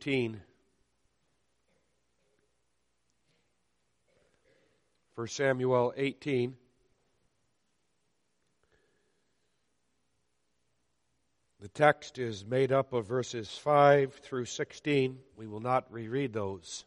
18. 1 Samuel 18. The text is made up of verses 5 through 16. We will not reread those.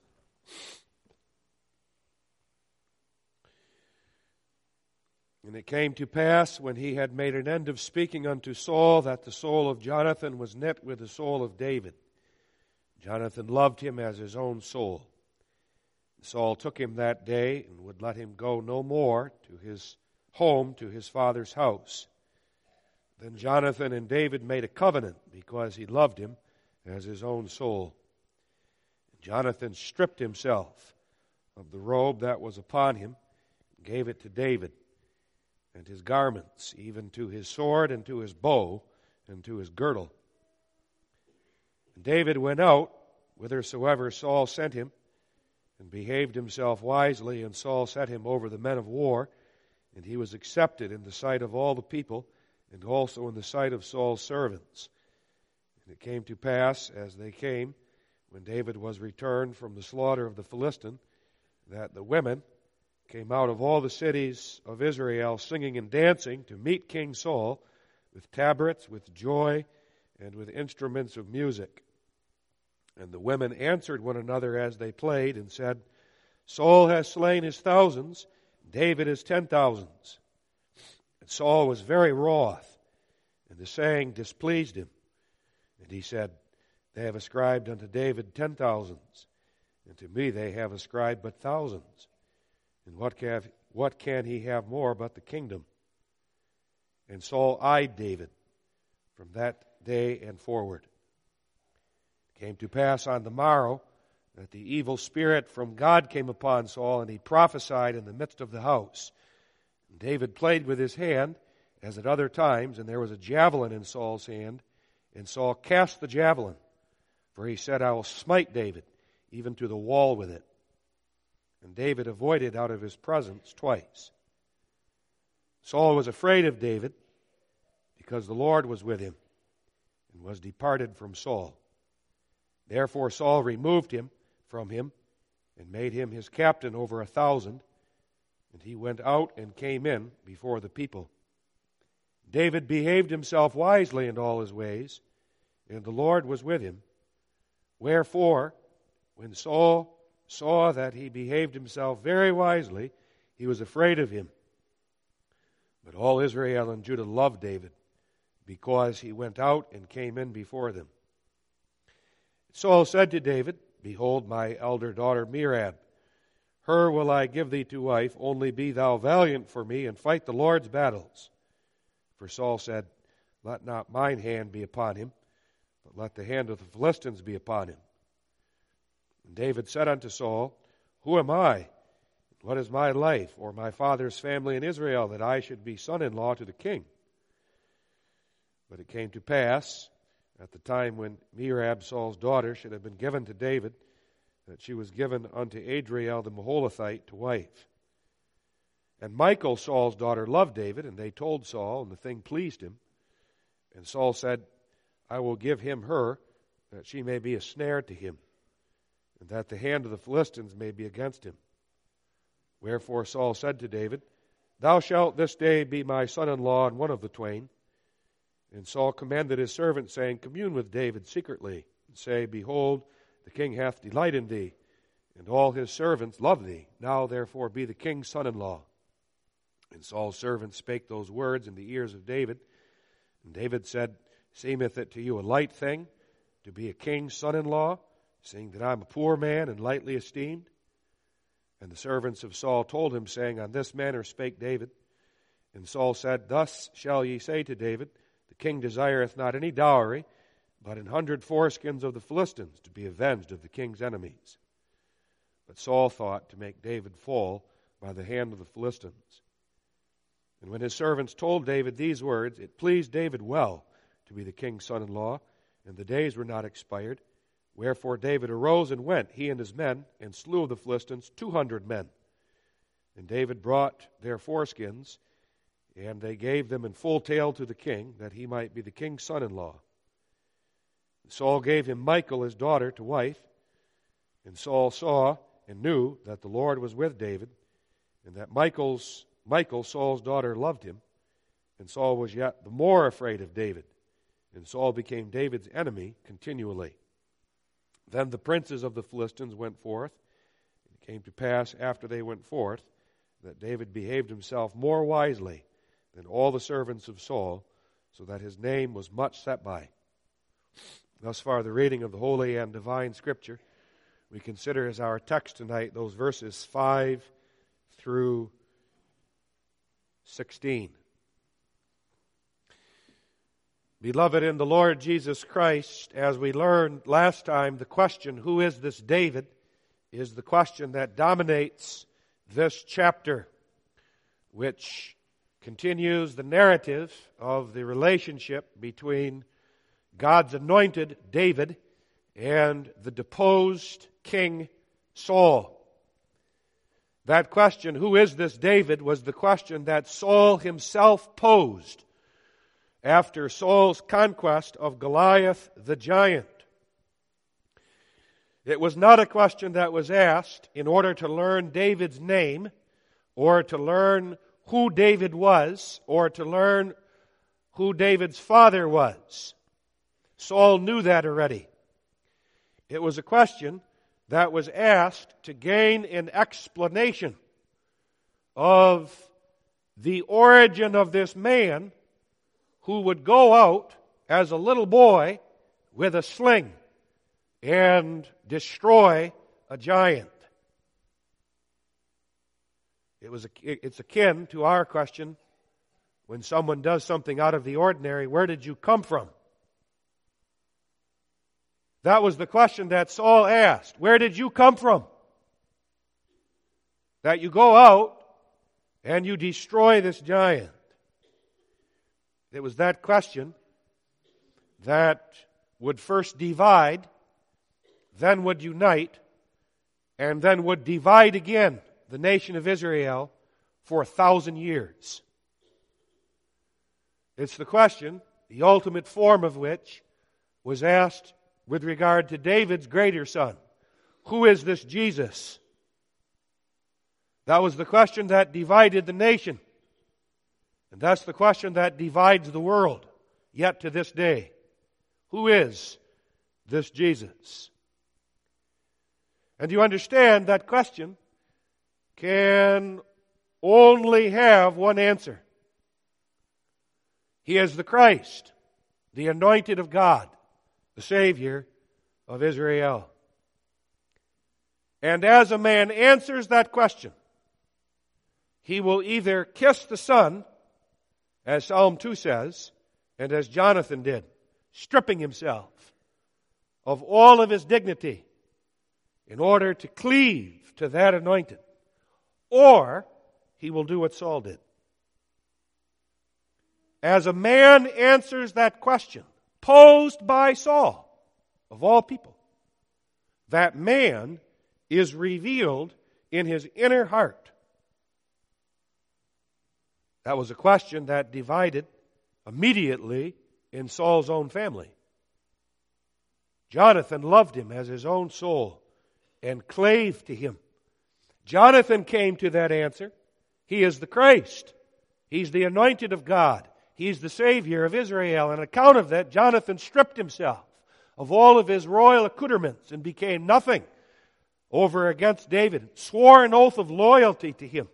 And it came to pass, when he had made an end of speaking unto Saul, that the soul of Jonathan was knit with the soul of David. Jonathan loved him as his own soul. Saul took him that day and would let him go no more to his home, to his father's house. Then Jonathan and David made a covenant because he loved him as his own soul. Jonathan stripped himself of the robe that was upon him and gave it to David, and his garments, even to his sword and to his bow and to his girdle. And David went out whithersoever Saul sent him, and behaved himself wisely, and Saul set him over the men of war, and he was accepted in the sight of all the people, and also in the sight of Saul's servants. And it came to pass, as they came, when David was returned from the slaughter of the Philistine, that the women came out of all the cities of Israel, singing and dancing, to meet King Saul, with tabrets, with joy, and with instruments of music. And the women answered one another as they played, and said, Saul has slain his thousands, David his 10,000s. And Saul was very wroth, and the saying displeased him. And he said, They have ascribed unto David 10,000s, and to me they have ascribed but thousands. And what can he have more but the kingdom? And Saul eyed David from that day and forward. It came to pass on the morrow that the evil spirit from God came upon Saul, and he prophesied in the midst of the house. And David played with his hand, as at other times, and there was a javelin in Saul's hand, and Saul cast the javelin, for he said, I will smite David, even to the wall with it. And David avoided out of his presence twice. Saul was afraid of David, because the Lord was with him, and was departed from Saul. Therefore Saul removed him from him, and made him his captain over 1,000, and he went out and came in before the people. David behaved himself wisely in all his ways, and the Lord was with him. Wherefore, when Saul saw that he behaved himself very wisely, he was afraid of him. But all Israel and Judah loved David, because he went out and came in before them. Saul said to David, Behold, my elder daughter Merab, her will I give thee to wife, only be thou valiant for me, and fight the Lord's battles. For Saul said, Let not mine hand be upon him, but let the hand of the Philistines be upon him. And David said unto Saul, Who am I? What is my life, or my father's family in Israel, that I should be son-in-law to the king? But it came to pass, at the time when Merab, Saul's daughter, should have been given to David, that she was given unto Adriel the Meholathite to wife. And Michal, Saul's daughter, loved David, and they told Saul, and the thing pleased him. And Saul said, I will give him her, that she may be a snare to him, and that the hand of the Philistines may be against him. Wherefore Saul said to David, Thou shalt this day be my son-in-law and one of the twain. And Saul commanded his servant, saying, Commune with David secretly, and say, Behold, the king hath delight in thee, and all his servants love thee. Now therefore be the king's son-in-law. And Saul's servant spake those words in the ears of David. And David said, Seemeth it to you a light thing to be a king's son-in-law, seeing that I am a poor man and lightly esteemed? And the servants of Saul told him, saying, On this manner spake David. And Saul said, Thus shall ye say to David, The king desireth not any dowry, but 100 foreskins of the Philistines, to be avenged of the king's enemies. But Saul thought to make David fall by the hand of the Philistines. And when his servants told David these words, it pleased David well to be the king's son-in-law, and the days were not expired. Wherefore David arose and went, he and his men, and slew of the Philistines 200 men. And David brought their foreskins, and they gave them in full tale to the king, that he might be the king's son-in-law. Saul gave him Michal, his daughter, to wife. And Saul saw and knew that the Lord was with David, and that Michal, Saul's daughter, loved him. And Saul was yet the more afraid of David. And Saul became David's enemy continually. Then the princes of the Philistines went forth. It came to pass after they went forth that David behaved himself more wisely than all the servants of Saul, so that his name was much set by. Thus far, the reading of the Holy and Divine Scripture. We consider as our text tonight those verses 5 through 16. Beloved in the Lord Jesus Christ, as we learned last time, the question, who is this David, is the question that dominates this chapter, which continues the narrative of the relationship between God's anointed David and the deposed King Saul. That question, who is this David, was the question that Saul himself posed after Saul's conquest of Goliath the giant. It was not a question that was asked in order to learn David's name, or to learn who David was, or to learn who David's father was. Saul knew that already. It was a question that was asked to gain an explanation of the origin of this man who would go out as a little boy with a sling and destroy a giant. It's akin to our question when someone does something out of the ordinary, where did you come from? That was the question that Saul asked. Where did you come from? That you go out and you destroy this giant. It was that question that would first divide, then would unite, and then would divide again the nation of Israel for 1,000 years. It's the question, the ultimate form of which was asked with regard to David's greater son. Who is this Jesus? That was the question that divided the nation. And that's the question that divides the world, yet to this day. Who is this Jesus? And you understand that question can only have one answer. He is the Christ, the anointed of God, the Savior of Israel. And as a man answers that question, he will either kiss the Son, as Psalm 2 says, and as Jonathan did, stripping himself of all of his dignity in order to cleave to that anointed, or he will do what Saul did. As a man answers that question, posed by Saul, of all people, that man is revealed in his inner heart. That was a question that divided immediately in Saul's own family. Jonathan loved him as his own soul and clave to him. Jonathan came to that answer. He is the Christ. He's the anointed of God. He's the Savior of Israel. On account of that, Jonathan stripped himself of all of his royal accoutrements and became nothing over against David, swore an oath of loyalty to him.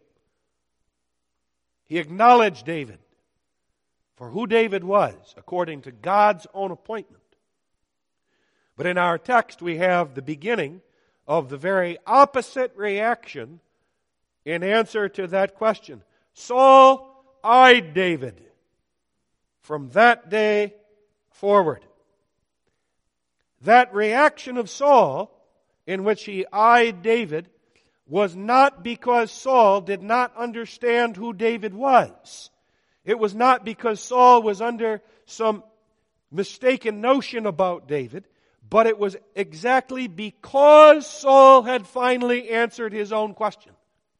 He acknowledged David for who David was, according to God's own appointment. But in our text, we have the beginning of the very opposite reaction in answer to that question. Saul eyed David from that day forward. That reaction of Saul, in which he eyed David, was not because Saul did not understand who David was. It was not because Saul was under some mistaken notion about David, but it was exactly because Saul had finally answered his own question.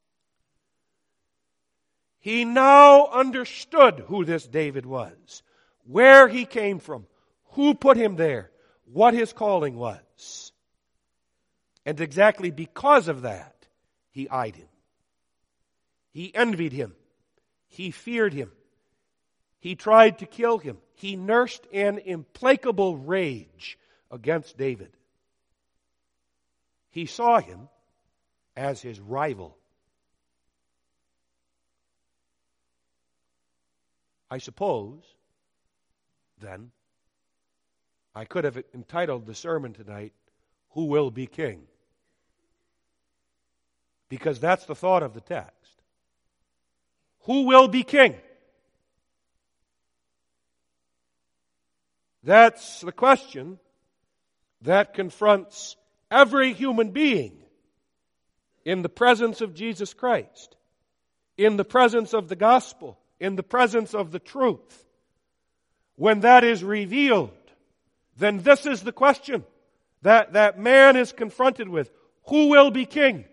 He now understood who this David was, where he came from, who put him there, what his calling was. And exactly because of that, he eyed him. He envied him. He feared him. He tried to kill him. He nursed an implacable rage against David. He saw him as his rival. I suppose, then, I could have entitled the sermon tonight, "Who Will Be King?" Because that's the thought of the text. Who will be king? That's the question that confronts every human being in the presence of Jesus Christ, in the presence of the gospel, in the presence of the truth. When that is revealed, then this is the question that man is confronted with. Who will be king?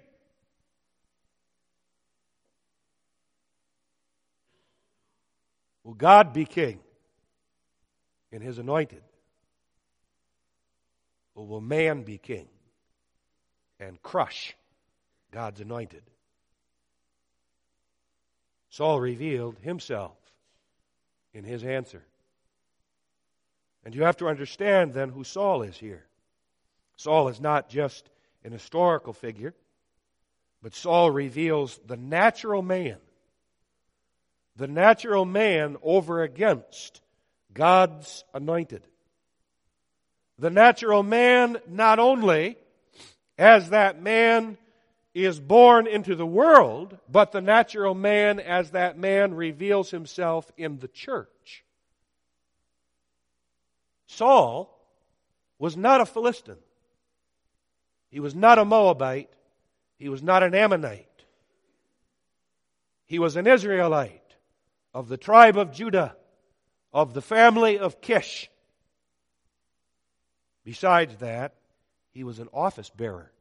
Will God be king in his anointed? Or will man be king and crush God's anointed? Saul revealed himself in his answer. And you have to understand then who Saul is here. Saul is not just an historical figure, but Saul reveals the natural man over against God's anointed. The natural man not only as that man is born into the world, but the natural man as that man reveals himself in the church. Saul was not a Philistine. He was not a Moabite. He was not an Ammonite. He was an Israelite of the tribe of Judah, of the family of Kish. Besides that, he was an office bearer.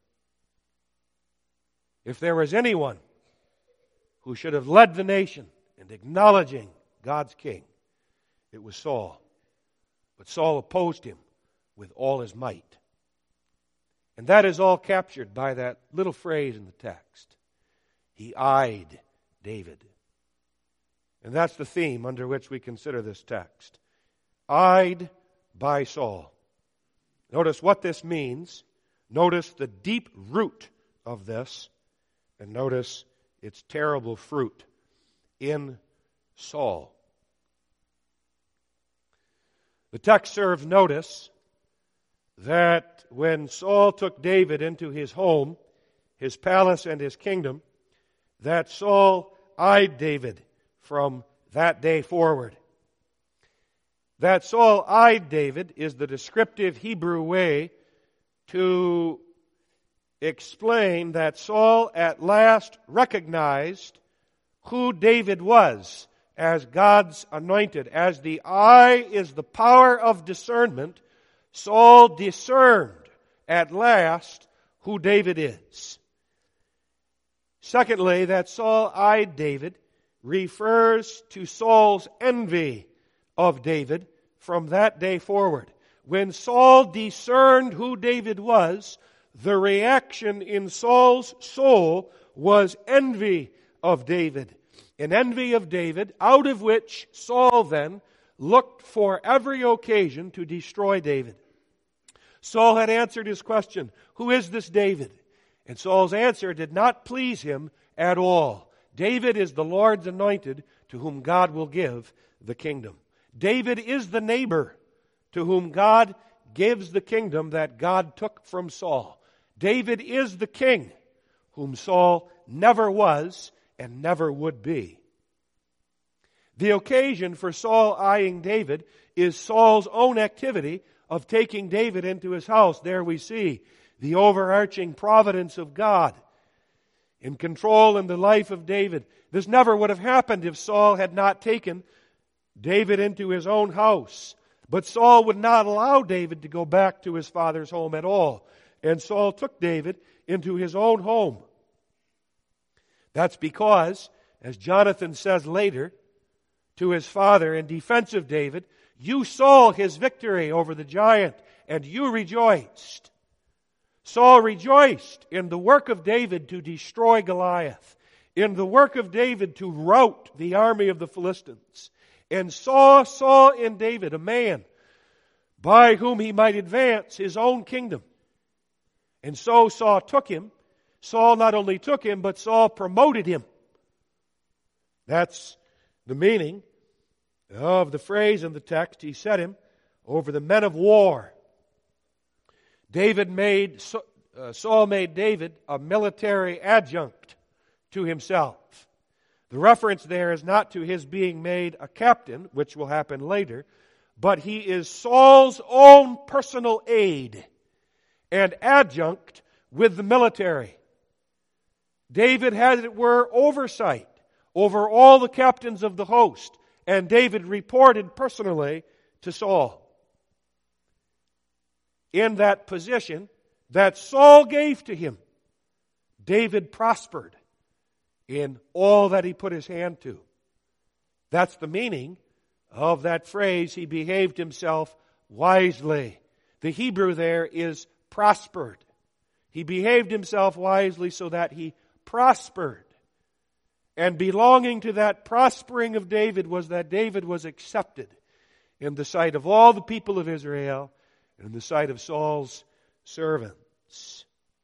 If there was anyone who should have led the nation in acknowledging God's king, it was Saul. But Saul opposed him with all his might. And that is all captured by that little phrase in the text. He eyed David. And that's the theme under which we consider this text. Eyed by Saul. Notice what this means. Notice the deep root of this. And notice its terrible fruit in Saul. The text serves notice that when Saul took David into his home, his palace and his kingdom, that Saul eyed David from that day forward. That Saul eyed David is the descriptive Hebrew way to explain that Saul at last recognized who David was as God's anointed. As the eye is the power of discernment, Saul discerned at last who David is. Secondly, that Saul eyed David refers to Saul's envy of David from that day forward. When Saul discerned who David was, the reaction in Saul's soul was envy of David. An envy of David, out of which Saul then looked for every occasion to destroy David. Saul had answered his question, who is this David? And Saul's answer did not please him at all. David is the Lord's anointed to whom God will give the kingdom. David is the neighbor to whom God gives the kingdom that God took from Saul. David is the king whom Saul never was and never would be. The occasion for Saul eyeing David is Saul's own activity of taking David into his house. There we see the overarching providence of God in control in the life of David. This never would have happened if Saul had not taken David into his own house. But Saul would not allow David to go back to his father's home at all. And Saul took David into his own home. That's because, as Jonathan says later to his father in defense of David, you saw his victory over the giant and you rejoiced. Saul rejoiced in the work of David to destroy Goliath, in the work of David to rout the army of the Philistines, and saw in David a man by whom he might advance his own kingdom. And so Saul took him. Saul not only took him, but Saul promoted him. That's the meaning of the phrase in the text. He set him over the men of war. Saul made David a military adjunct to himself. The reference there is not to his being made a captain, which will happen later, but he is Saul's own personal aide and adjunct with the military. David had, as it were, oversight over all the captains of the host, and David reported personally to Saul. In that position that Saul gave to him, David prospered in all that he put his hand to. That's the meaning of that phrase, he behaved himself wisely. The Hebrew there is prospered. He behaved himself wisely so that he prospered. And belonging to that prospering of David was that David was accepted in the sight of all the people of Israel and in the sight of Saul's servants.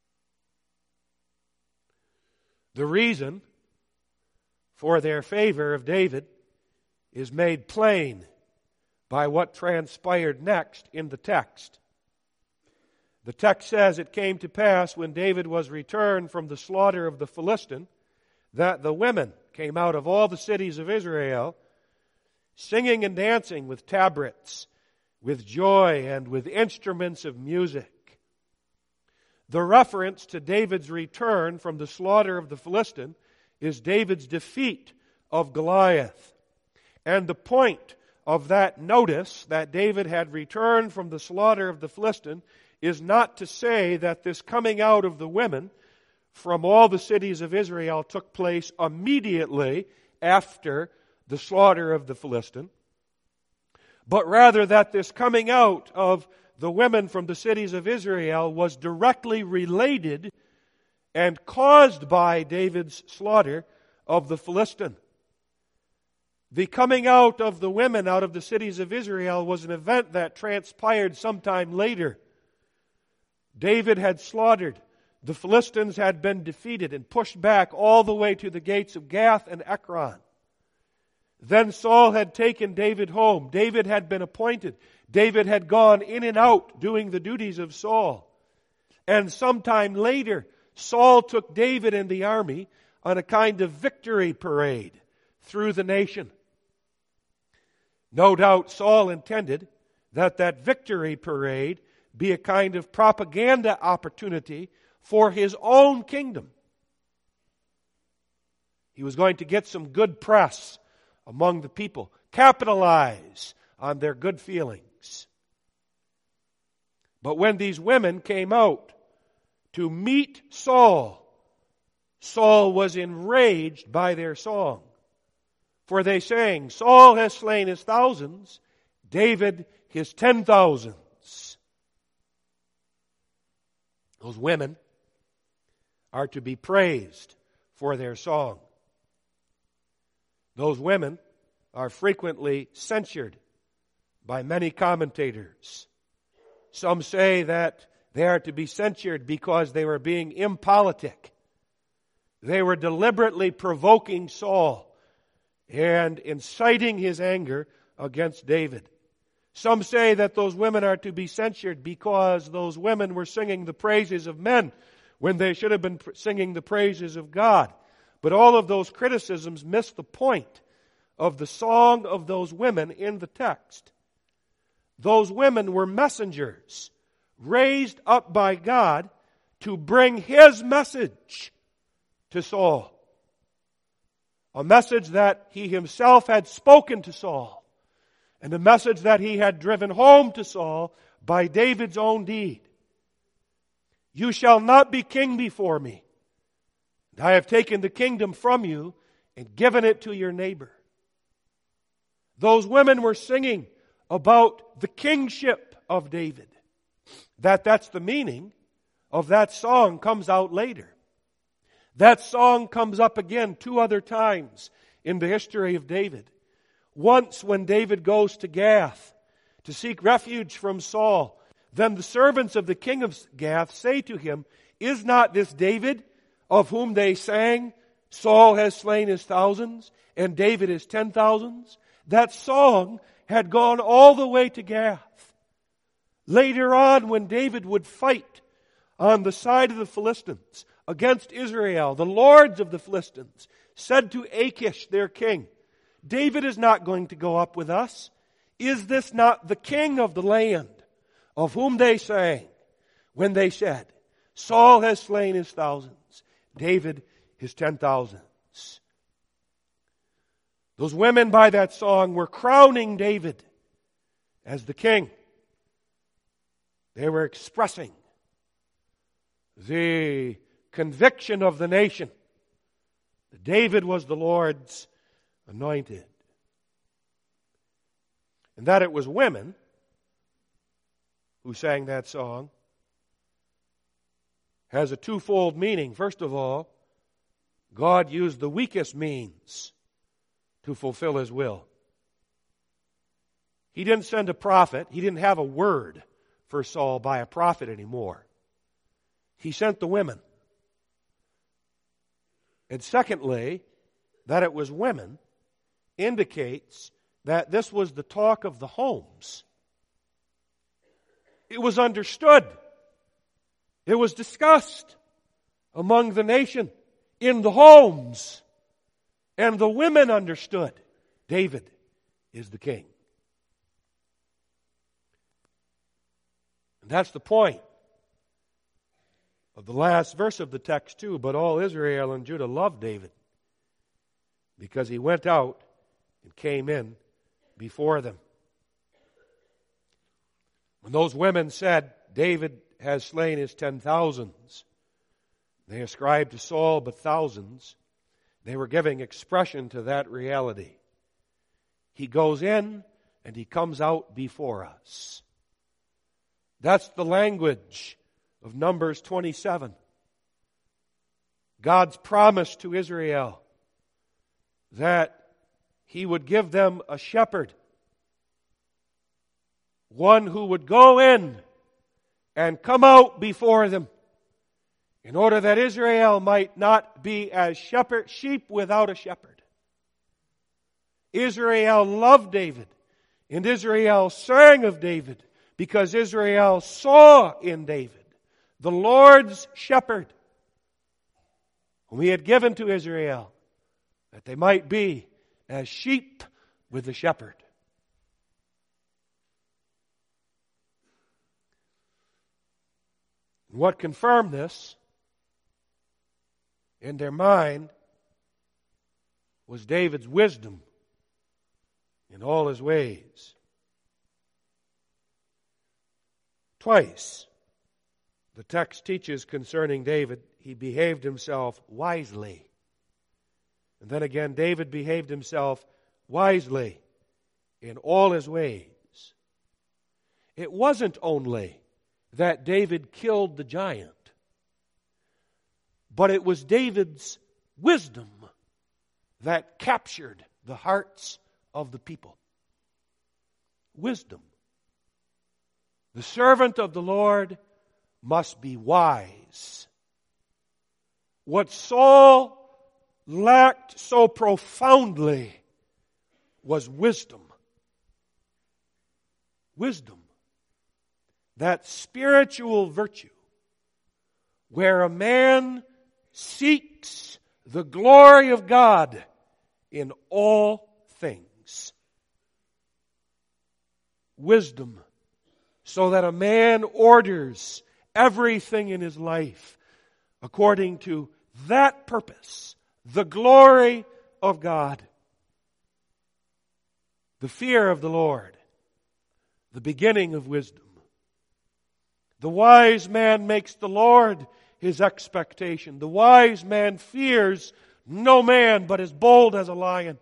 The reason for their favor of David is made plain by what transpired next in the text. The text says, it came to pass when David was returned from the slaughter of the Philistine, that the women came out of all the cities of Israel, singing and dancing with tabrets, with joy, and with instruments of music. The reference to David's return from the slaughter of the Philistine is David's defeat of Goliath. And the point of that notice that David had returned from the slaughter of the Philistine is not to say that this coming out of the women from all the cities of Israel took place immediately after the slaughter of the Philistine, but rather that this coming out of the women from the cities of Israel was directly related and caused by David's slaughter of the Philistine. The coming out of the women out of the cities of Israel was an event that transpired sometime later. David had slaughtered. The Philistines had been defeated and pushed back all the way to the gates of Gath and Ekron. Then Saul had taken David home. David had been appointed. David had gone in and out doing the duties of Saul. And sometime later, Saul took David and the army on a kind of victory parade through the nation. No doubt Saul intended that that victory parade be a kind of propaganda opportunity for his own kingdom. He was going to get some good press among the people, capitalize on their good feelings. But when these women came out to meet Saul, Saul was enraged by their song. For they sang, Saul has slain his thousands, David his 10,000s. Those women are to be praised for their song. Those women are frequently censured by many commentators. Some say that they are to be censured because they were being impolitic. They were deliberately provoking Saul and inciting his anger against David. Some say that those women are to be censured because those women were singing the praises of men when they should have been singing the praises of God. But all of those criticisms miss the point of the song of those women in the text. Those women were messengers raised up by God to bring His message to Saul. A message that He Himself had spoken to Saul, and a message that He had driven home to Saul by David's own deed. You shall not be king before me. I have taken the kingdom from you and given it to your neighbor. Those women were singing about the kingship of David. that's the meaning of that song comes out later. That song comes up again 2 other times in the history of David. Once when David goes to Gath to seek refuge from Saul, then the servants of the king of Gath say to him, "Is not this David, of whom they sang, 'Saul has slain his thousands, and David his 10,000s'?" That song had gone all the way to Gath. Later on, when David would fight on the side of the Philistines against Israel, the lords of the Philistines said to Achish, their king, "David is not going to go up with us. Is this not the king of the land, of whom they sang when they said, 'Saul has slain his thousands, David his 10,000s'?" Those women by that song were crowning David as the king. They were expressing the conviction of the nation that David was the Lord's anointed. And that it was women who sang that song has a twofold meaning. First of all, God used the weakest means to fulfill His will. He didn't send a prophet. He didn't have a word for Saul by a prophet anymore. He sent the women. And secondly, that it was women indicates that this was the talk of the homes. It was understood. It was discussed among the nation in the homes. And the women understood David is the king. And that's the point of the last verse of the text too. But all Israel and Judah loved David because he went out and came in before them. When those women said, "David has slain his 10,000s," they ascribed to Saul but thousands. They were giving expression to that reality. He goes in and he comes out before us. That's the language of Numbers 27. God's promise to Israel that He would give them a shepherd, one who would go in and come out before them, in order that Israel might not be as sheep without a shepherd. Israel loved David, and Israel sang of David, because Israel saw in David the Lord's shepherd, whom He had given to Israel, that they might be as sheep with the shepherd. And what confirmed this in their mind was David's wisdom in all his ways. Twice, the text teaches concerning David, he behaved himself wisely. And then again, David behaved himself wisely in all his ways. It wasn't only that David killed the giant, but it was David's wisdom that captured the hearts of the people. Wisdom. The servant of the Lord must be wise. What Saul lacked so profoundly was wisdom. Wisdom. That spiritual virtue where a man seeks the glory of God in all things. Wisdom, so that a man orders everything in his life according to that purpose, the glory of God. The fear of the Lord, the beginning of wisdom. The wise man makes the Lord his expectation. The wise man fears no man, but is bold as a lion.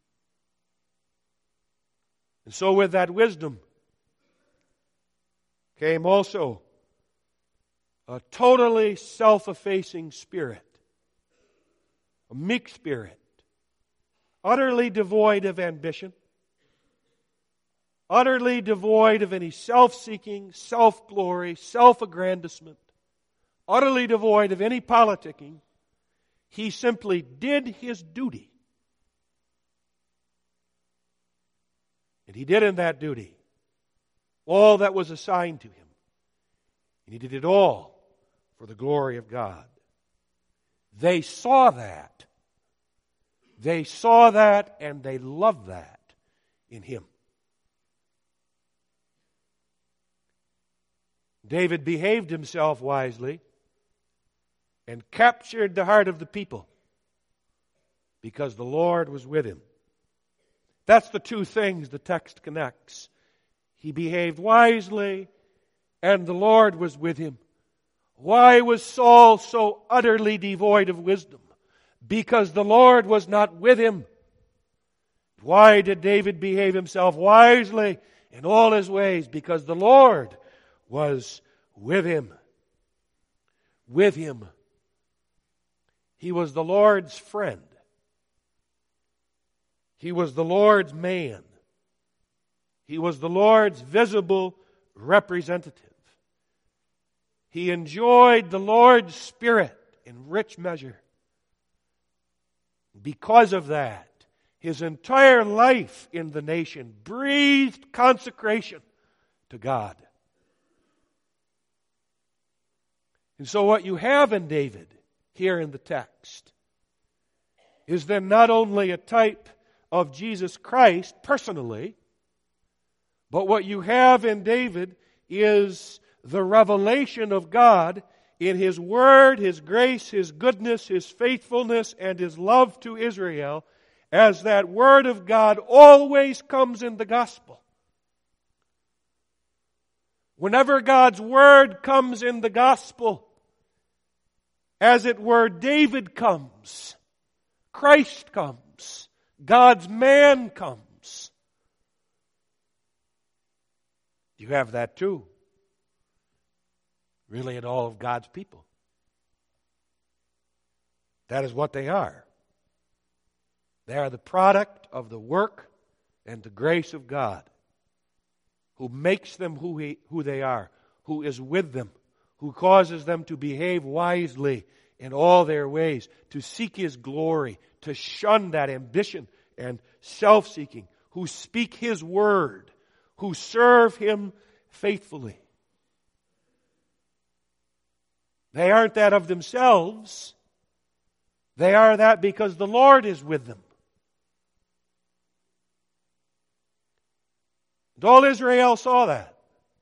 And so with that wisdom, came also a totally self-effacing spirit, a meek spirit, utterly devoid of ambition, utterly devoid of any self-seeking, self-glory, self-aggrandizement, utterly devoid of any politicking. He simply did his duty. And he did in that duty all that was assigned to him. And he did it all for the glory of God. They saw that. They saw that and they loved that in him. David behaved himself wisely and captured the heart of the people because the Lord was with him. That's the two things the text connects. He behaved wisely and the Lord was with him. Why was Saul so utterly devoid of wisdom? Because the Lord was not with him. Why did David behave himself wisely in all his ways? Because the Lord was with him. With him. He was the Lord's friend. He was the Lord's man. He was the Lord's visible representative. He enjoyed the Lord's Spirit in rich measure. Because of that, his entire life in the nation breathed consecration to God. And so what you have in David here in the text is then not only a type of Jesus Christ personally, but what you have in David is the revelation of God in His Word, His grace, His goodness, His faithfulness, and His love to Israel, as that Word of God always comes in the gospel. Whenever God's Word comes in the gospel, as it were, David comes, Christ comes, God's man comes. You have that too, really, in all of God's people. That is what they are. They are the product of the work and the grace of God, who makes them who they are, who is with them, who causes them to behave wisely in all their ways, to seek His glory, to shun that ambition and self-seeking, who speak His word, who serve Him faithfully. They aren't that of themselves. They are that because the Lord is with them. And all Israel saw that.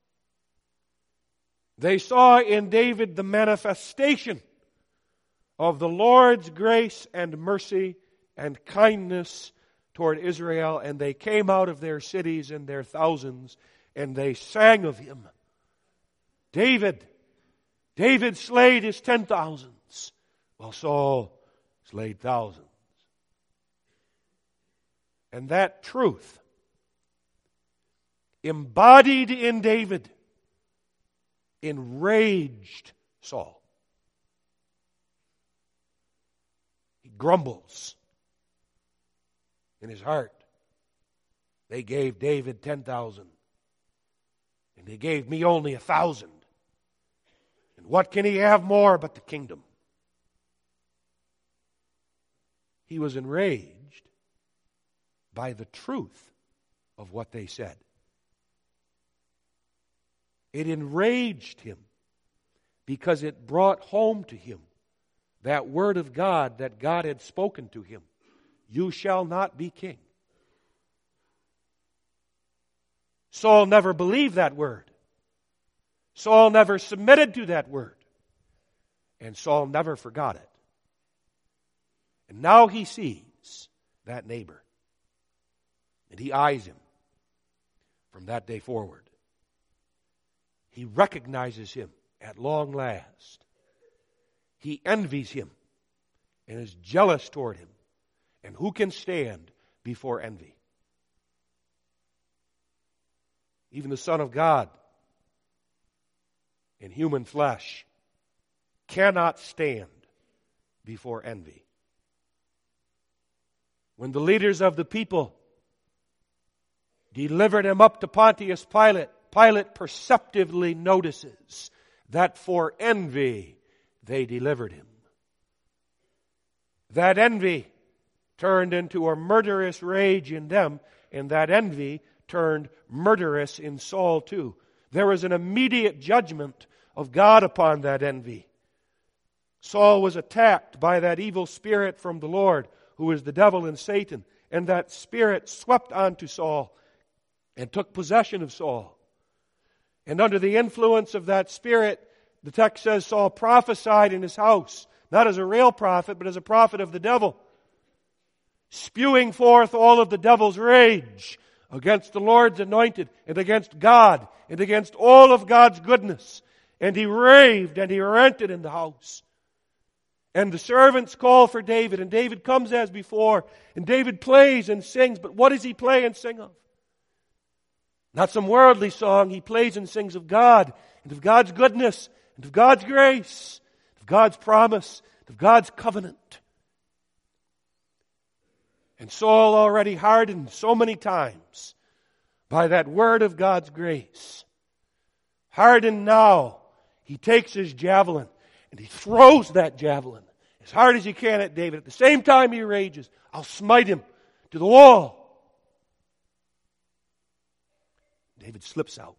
They saw in David the manifestation of the Lord's grace and mercy and kindness toward Israel, and they came out of their cities in their thousands, and they sang of Him. David slayed his 10,000s, while Saul slayed thousands. And that truth, embodied in David, enraged Saul. He grumbles in his heart. They gave David 10,000, and they gave me only 1,000. And what can he have more but the kingdom? He was enraged by the truth of what they said. It enraged him because it brought home to him that word of God that God had spoken to him. You shall not be king. Saul never believed that word. Saul never submitted to that word. And Saul never forgot it. And now he sees that neighbor. And he eyes him from that day forward. He recognizes him at long last. He envies him and is jealous toward him. And who can stand before envy? Even the Son of God in human flesh cannot stand before envy. When the leaders of the people delivered him up to Pontius Pilate, Pilate perceptively notices that for envy they delivered him. That envy turned into a murderous rage in them, and that envy turned murderous in Saul too. There was an immediate judgment of God upon that envy. Saul was attacked by that evil spirit from the Lord, who is the devil and Satan, and that spirit swept onto Saul and took possession of Saul. And under the influence of that spirit, the text says Saul prophesied in his house, not as a real prophet, but as a prophet of the devil, spewing forth all of the devil's rage against the Lord's anointed and against God and against all of God's goodness. And he raved and he ranted in the house. And the servants call for David, and David comes as before, and David plays and sings, but what does he play and sing of? Not some worldly song. He plays and sings of God, and of God's goodness, and of God's grace, of God's promise, of God's covenant. And Saul, already hardened so many times by that word of God's grace, hardened now, he takes his javelin and he throws that javelin as hard as he can at David. At the same time he rages, I'll smite him to the wall. David slips out.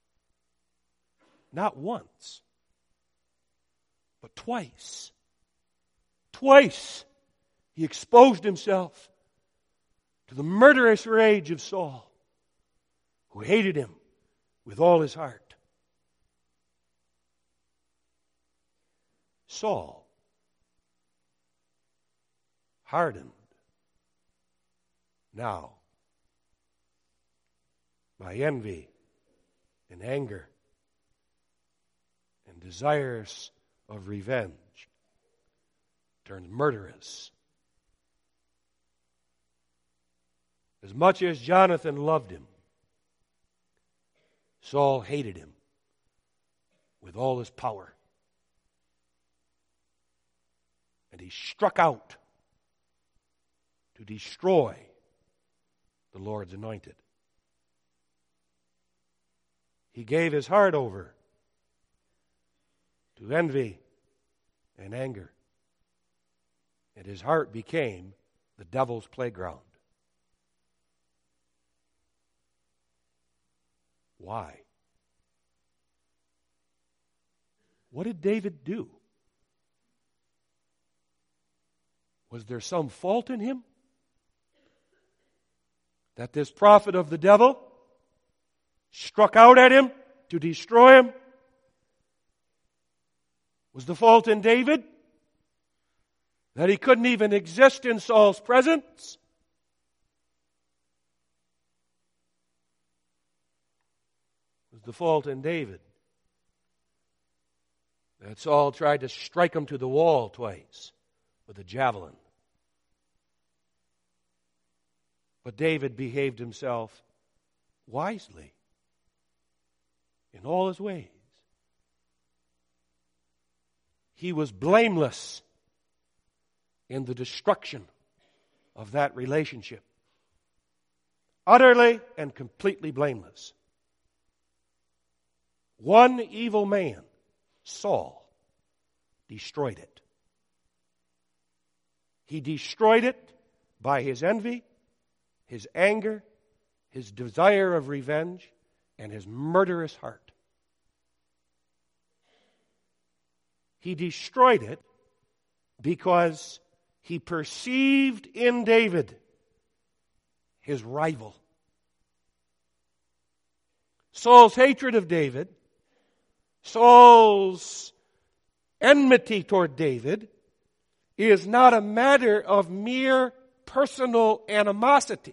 Not once, but twice. Twice he exposed himself to the murderous rage of Saul, who hated him with all his heart. Saul, hardened now by envy and anger and desires of revenge, turns murderous. As much as Jonathan loved him, Saul hated him with all his power. And he struck out to destroy the Lord's anointed. He gave his heart over to envy and anger. And his heart became the devil's playground. Why? What did David do? Was there some fault in him? That this prophet of the devil struck out at him to destroy him? Was the fault in David? That he couldn't even exist in Saul's presence? Was the fault in David? That Saul tried to strike him to the wall twice with a javelin. But David behaved himself wisely in all his ways. He was blameless in the destruction of that relationship. Utterly and completely blameless. One evil man, Saul, destroyed it. He destroyed it by his envy, his anger, his desire of revenge, and his murderous heart. He destroyed it because he perceived in David his rival. Saul's hatred of David, Saul's enmity toward David, is not a matter of mere personal animosity.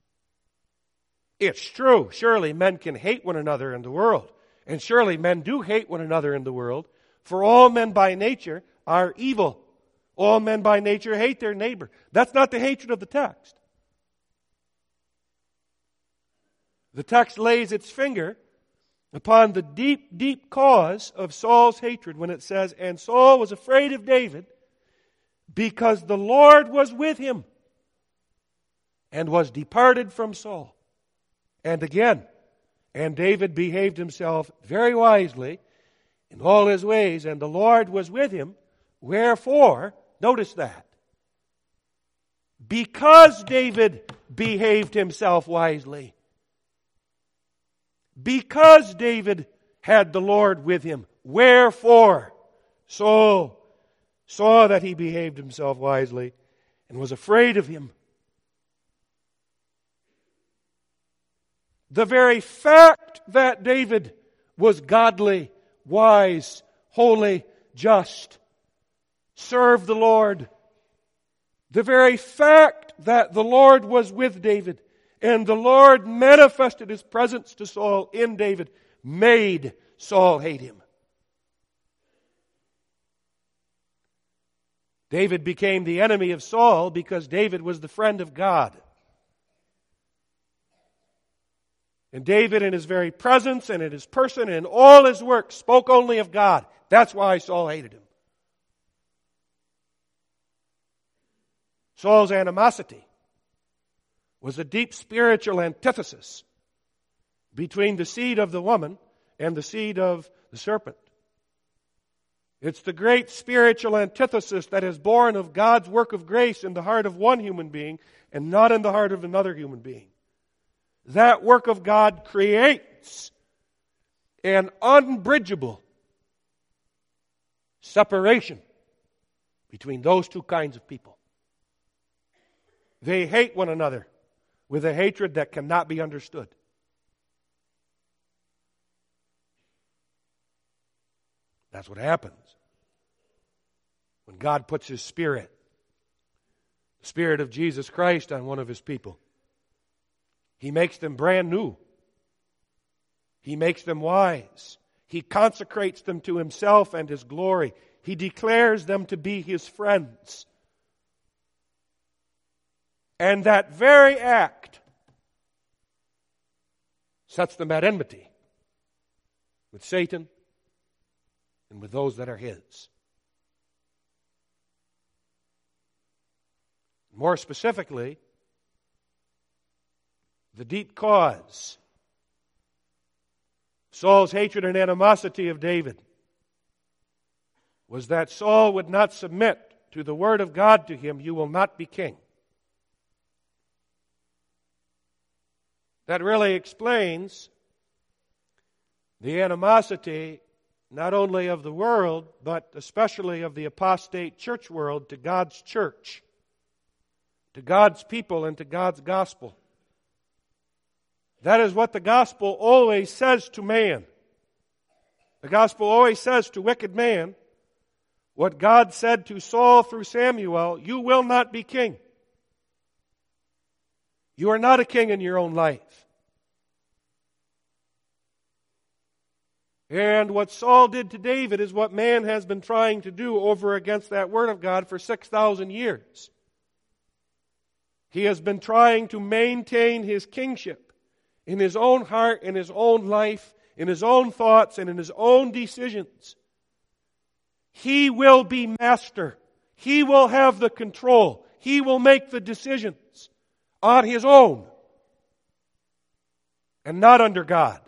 It's true, surely men can hate one another in the world. And surely men do hate one another in the world. For all men by nature are evil. All men by nature hate their neighbor. That's not the hatred of the text. The text lays its finger upon the deep, deep cause of Saul's hatred when it says, "And Saul was afraid of David because the Lord was with him and was departed from Saul." And again, "And David behaved himself very wisely in all his ways, and the Lord was with him. Wherefore," notice that, because David behaved himself wisely, because David had the Lord with him, wherefore Saul saw that he behaved himself wisely and was afraid of him. The very fact that David was godly, wise, holy, just, served the Lord, the very fact that the Lord was with David and the Lord manifested His presence to Saul in David made Saul hate him. David became the enemy of Saul because David was the friend of God. And David in his very presence and in his person and in all his work spoke only of God. That's why Saul hated him. Saul's animosity was a deep spiritual antithesis between the seed of the woman and the seed of the serpent. It's the great spiritual antithesis that is born of God's work of grace in the heart of one human being and not in the heart of another human being. That work of God creates an unbridgeable separation between those two kinds of people. They hate one another with a hatred that cannot be understood. That's what happens when God puts His Spirit, the Spirit of Jesus Christ, on one of His people. He makes them brand new. He makes them wise. He consecrates them to Himself and His glory. He declares them to be His friends. And that very act sets them at enmity with Satan and with those that are his. More specifically, the deep cause, Saul's hatred and animosity of David, was that Saul would not submit to the word of God to him, "You will not be king." That really explains the animosity not only of the world, but especially of the apostate church world to God's church, to God's people, and to God's gospel. That is what the gospel always says to man. The gospel always says to wicked man what God said to Saul through Samuel: "You will not be king. You are not a king in your own life." And what Saul did to David is what man has been trying to do over against that word of God for 6,000 years. He has been trying to maintain his kingship in his own heart, in his own life, in his own thoughts, and in his own decisions. He will be master. He will have the control. He will make the decisions on his own and not under God.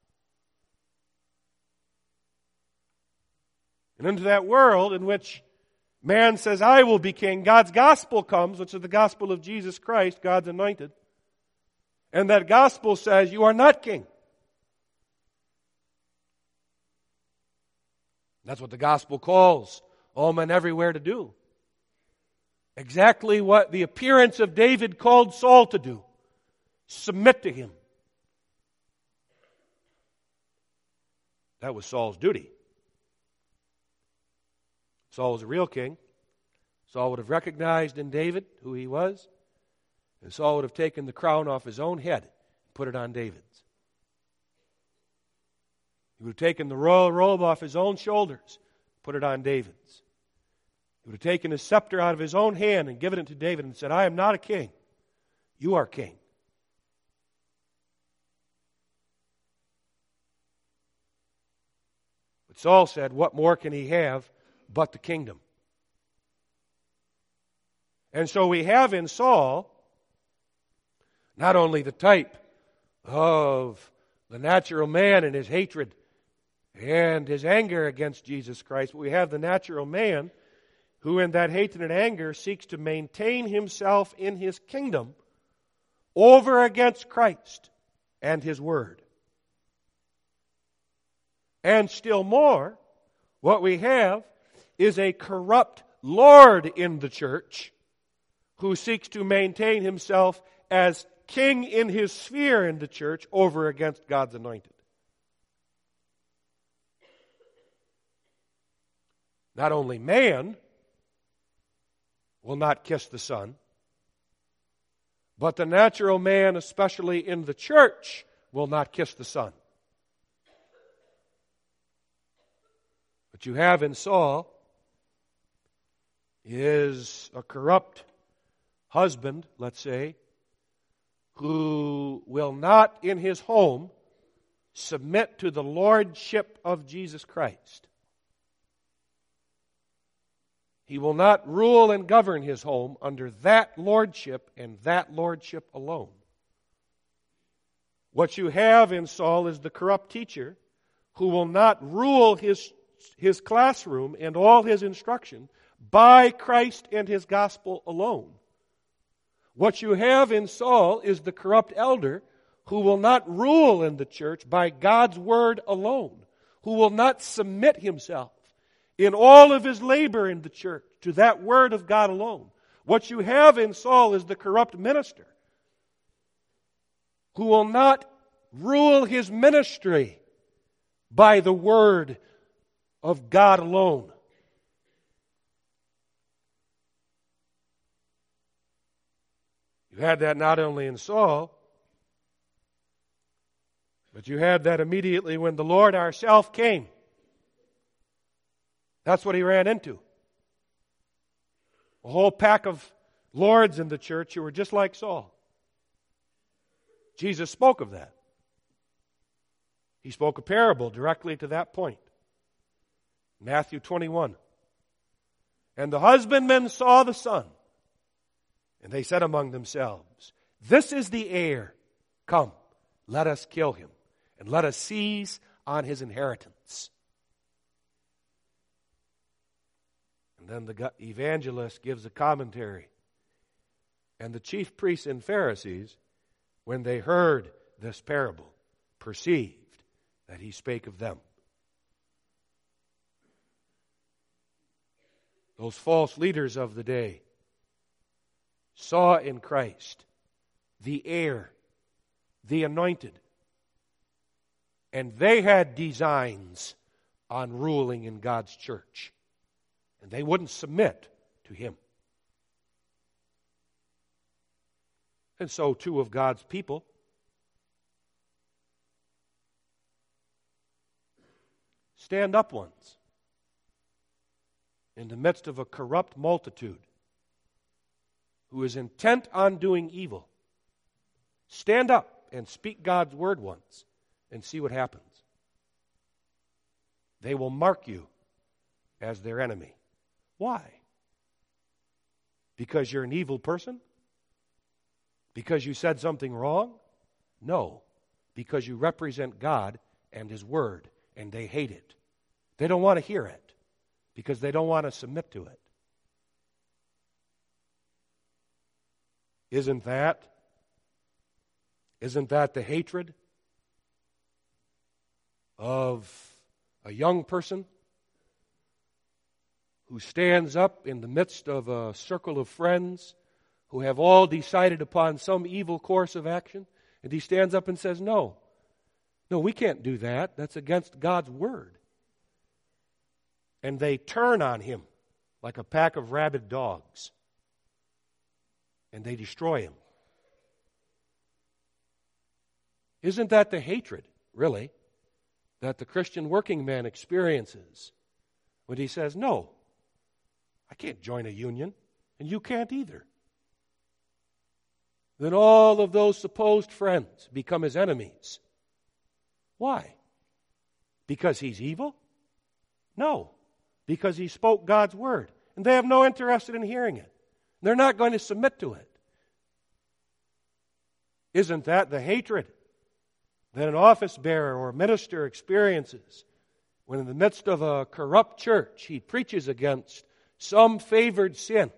And into that world in which man says, "I will be king," God's gospel comes, which is the gospel of Jesus Christ, God's anointed. And that gospel says, "You are not king." That's what the gospel calls all men everywhere to do. Exactly what the appearance of David called Saul to do. Submit to him. That was Saul's duty. Saul was a real king. Saul would have recognized in David who he was, and Saul would have taken the crown off his own head and put it on David's. He would have taken the royal robe off his own shoulders, put it on David's. He would have taken his scepter out of his own hand and given it to David and said, "I am not a king. You are king." But Saul said, what more can he have but the kingdom? And so we have in Saul not only the type of the natural man and his hatred and his anger against Jesus Christ, but we have the natural man who in that hatred and anger seeks to maintain himself in his kingdom over against Christ and His Word. And still more, what we have is a corrupt lord in the church who seeks to maintain himself as king in his sphere in the church over against God's anointed. Not only man will not kiss the Son, but the natural man, especially in the church, will not kiss the Son. What you have in Saul is a corrupt husband, let's say, who will not in his home submit to the lordship of Jesus Christ. He will not rule and govern his home under that lordship and that lordship alone. What you have in Saul is the corrupt teacher who will not rule his classroom and all his instruction by Christ and His gospel alone. What you have in Saul is the corrupt elder who will not rule in the church by God's word alone, who will not submit himself in all of his labor in the church to that word of God alone. What you have in Saul is the corrupt minister who will not rule his ministry by the word of God alone. You had that not only in Saul, but you had that immediately when the Lord ourself came. That's what he ran into. A whole pack of lords in the church who were just like Saul. Jesus spoke of that. He spoke a parable directly to that point. Matthew 21. And the husbandmen saw the son, and they said among themselves, this is the heir. Come, let us kill him, and let us seize on his inheritance. And then the evangelist gives a commentary. And the chief priests and Pharisees, when they heard this parable, perceived that he spake of them. Those false leaders of the day saw in Christ the heir, the anointed, and they had designs on ruling in God's church, and they wouldn't submit to him. And so two of God's people stand up once in the midst of a corrupt multitude who is intent on doing evil. Stand up and speak God's word once and see what happens. They will mark you as their enemy. Why? Because you're an evil person? Because you said something wrong? No. Because you represent God and His Word, and they hate it. They don't want to hear it because they don't want to submit to it. Isn't that the hatred of a young person who stands up in the midst of a circle of friends who have all decided upon some evil course of action, and he stands up and says, no, we can't do that. That's against God's word. And they turn on him like a pack of rabid dogs, and they destroy him. Isn't that the hatred, really, that the Christian working man experiences when he says, no, I can't join a union, and you can't either? Then all of those supposed friends become his enemies. Why? Because he's evil? No, because he spoke God's word. And they have no interest in hearing it. They're not going to submit to it. Isn't that the hatred that an office bearer or minister experiences when in the midst of a corrupt church he preaches against some favored sin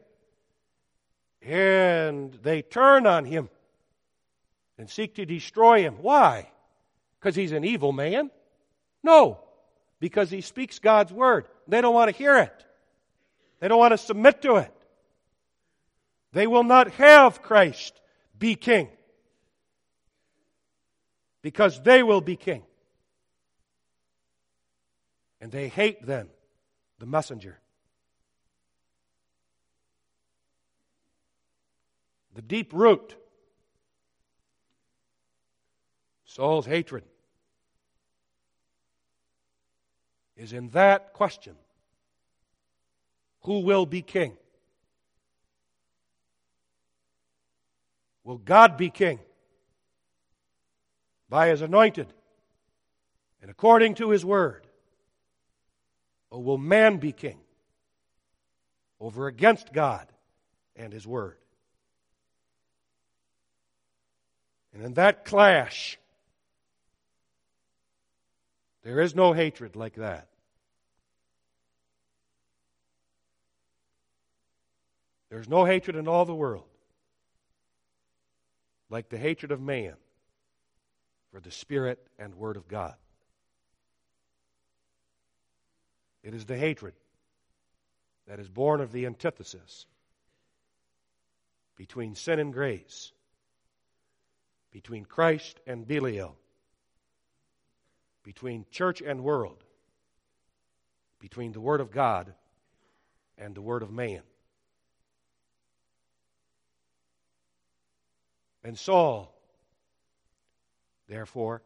and they turn on him and seek to destroy him? Why? Because he's an evil man? No, because he speaks God's word. They don't want to hear it. They don't want to submit to it. They will not have Christ be king because they will be king. And they hate then the messenger. The deep root, Saul's hatred, is in that question: who will be king? Will God be king by His anointed and according to His word? Or will man be king over against God and His word? And in that clash, there is no hatred like that. There's no hatred in all the world like the hatred of man for the Spirit and Word of God. It is the hatred that is born of the antithesis between sin and grace, between Christ and Belial, between church and world, between the Word of God and the Word of man. And Saul, therefore,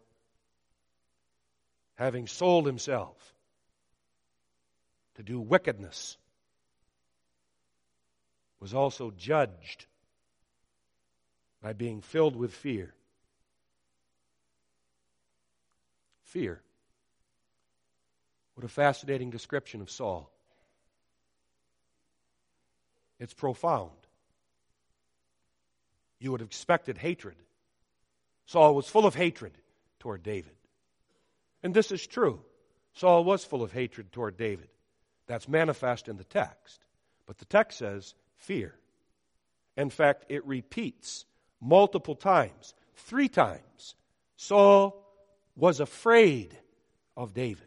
having sold himself to do wickedness, was also judged by being filled with fear. Fear. What a fascinating description of Saul. It's profound. You would have expected hatred. Saul was full of hatred toward David. And this is true. Saul was full of hatred toward David. That's manifest in the text. But the text says fear. In fact, it repeats multiple times. 3 times. Saul was afraid of David.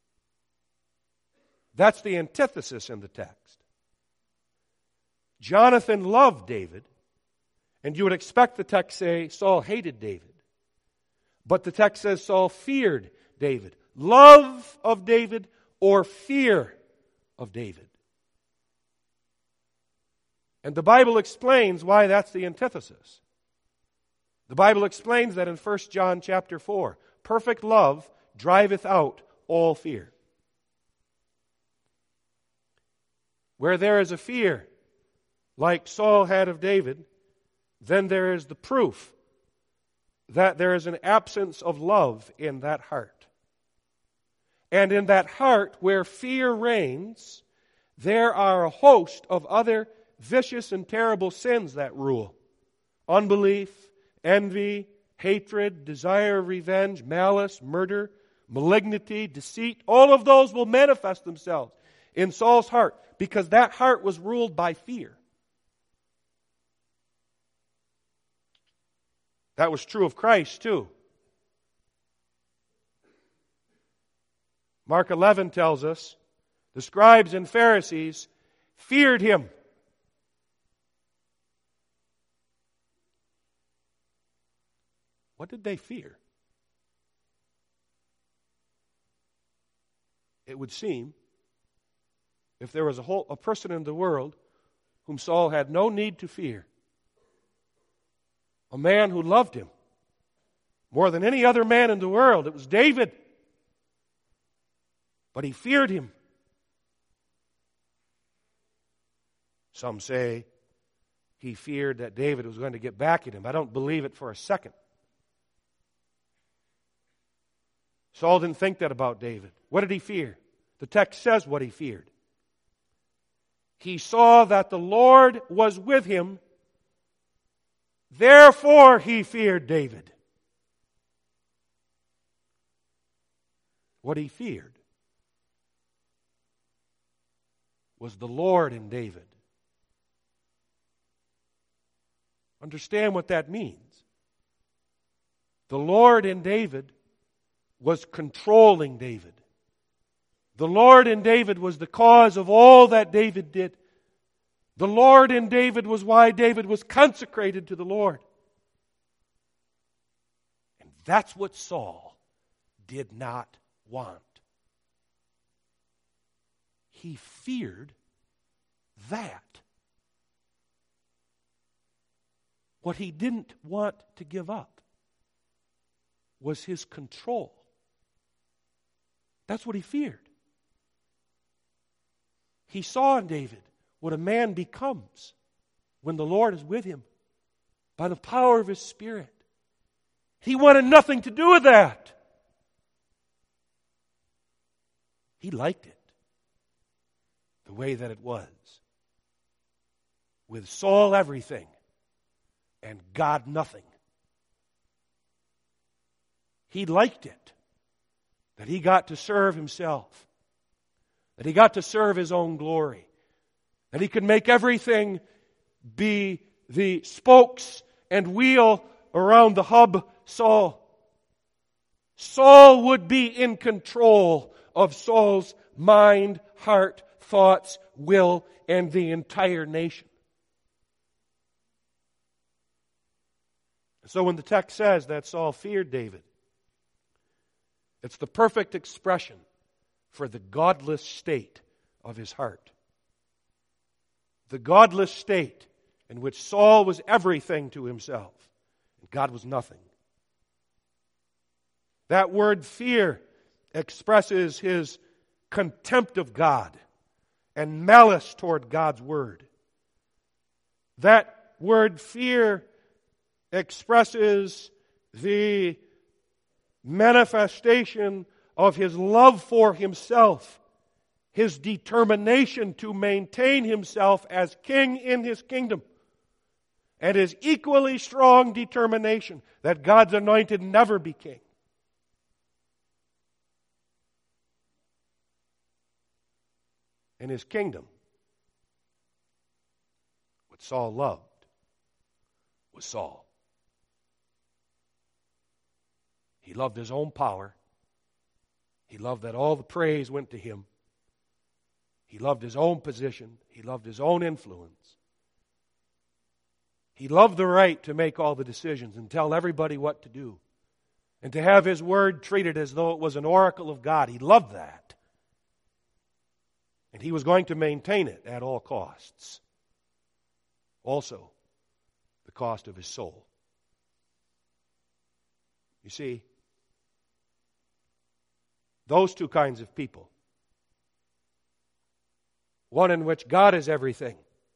That's the antithesis in the text. Jonathan loved David, and you would expect the text to say Saul hated David. But the text says Saul feared David. Love of David or fear of David. And the Bible explains why that's the antithesis. The Bible explains that in 1 John chapter 4. Perfect love driveth out all fear. Where there is a fear, like Saul had of David, then there is the proof that there is an absence of love in that heart. And in that heart where fear reigns, there are a host of other vicious and terrible sins that rule. Unbelief, envy, hatred, desire of revenge, malice, murder, malignity, deceit. All of those will manifest themselves in Saul's heart because that heart was ruled by fear. That was true of Christ too. Mark 11 tells us the scribes and Pharisees feared Him. What did they fear? It would seem, if there was a person in the world whom Saul had no need to fear, a man who loved him more than any other man in the world, it was David. But he feared him. Some say he feared that David was going to get back at him. I don't believe it for a second. Saul didn't think that about David. What did he fear? The text says what he feared. He saw that the Lord was with him, therefore he feared David. What he feared was the Lord in David. Understand what that means. The Lord in David was controlling David. The Lord in David was the cause of all that David did. The Lord in David was why David was consecrated to the Lord. And that's what Saul did not want. He feared that. What he didn't want to give up was his control. That's what he feared. He saw in David what a man becomes when the Lord is with him by the power of his Spirit. He wanted nothing to do with that. He liked it the way that it was. With Saul everything and God nothing. He liked it that he got to serve himself, that he got to serve his own glory, that he could make everything be the spokes and wheel around the hub Saul. Saul would be in control of Saul's mind, heart, thoughts, will, and the entire nation. So when the text says that Saul feared David, it's the perfect expression for the godless state of his heart. The godless state in which Saul was everything to himself and God was nothing. That word fear expresses his contempt of God and malice toward God's word. That word fear expresses the manifestation of his love for himself, his determination to maintain himself as king in his kingdom, and his equally strong determination that God's anointed never be king. In his kingdom, what Saul loved was Saul. He loved his own power. He loved that all the praise went to him. He loved his own position. He loved his own influence. He loved the right to make all the decisions and tell everybody what to do, and to have his word treated as though it was an oracle of God. He loved that. And he was going to maintain it at all costs. Also, the cost of his soul. You see, those two kinds of people, one in which God is everything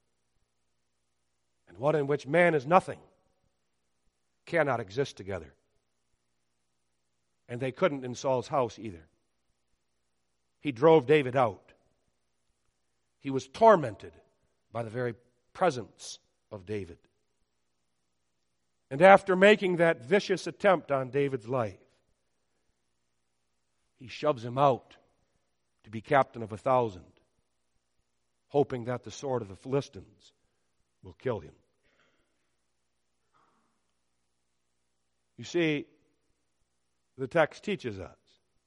and one in which man is nothing, cannot exist together. And they couldn't in Saul's house either. He drove David out. He was tormented by the very presence of David. And after making that vicious attempt on David's life, he shoves him out to be captain of 1,000, hoping that the sword of the Philistines will kill him. You see, the text teaches us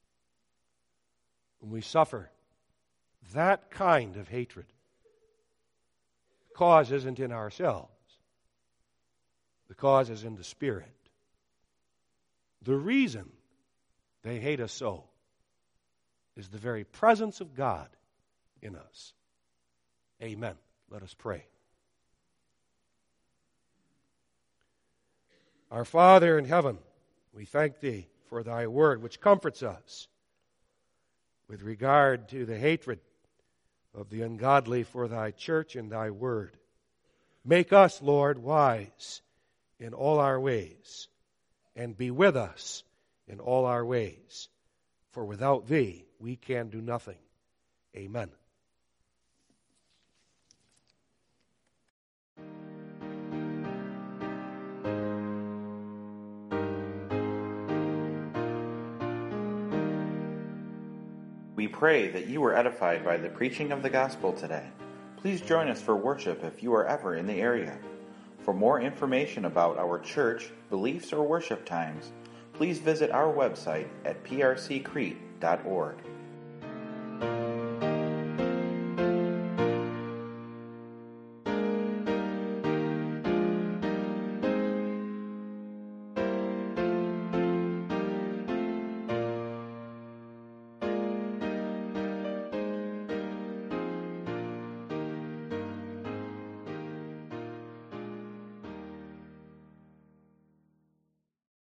when we suffer that kind of hatred, the cause isn't in ourselves. The cause is in the Spirit. The reason they hate us so is the very presence of God in us. Amen. Let us pray. Our Father in heaven, we thank Thee for Thy word, which comforts us with regard to the hatred of the ungodly for Thy church and Thy word. Make us, Lord, wise in all our ways, and be with us in all our ways. For without Thee, we can do nothing. Amen. We pray that you were edified by the preaching of the gospel today. Please join us for worship if you are ever in the area. For more information about our church, beliefs, or worship times, please visit our website at prccrete.org.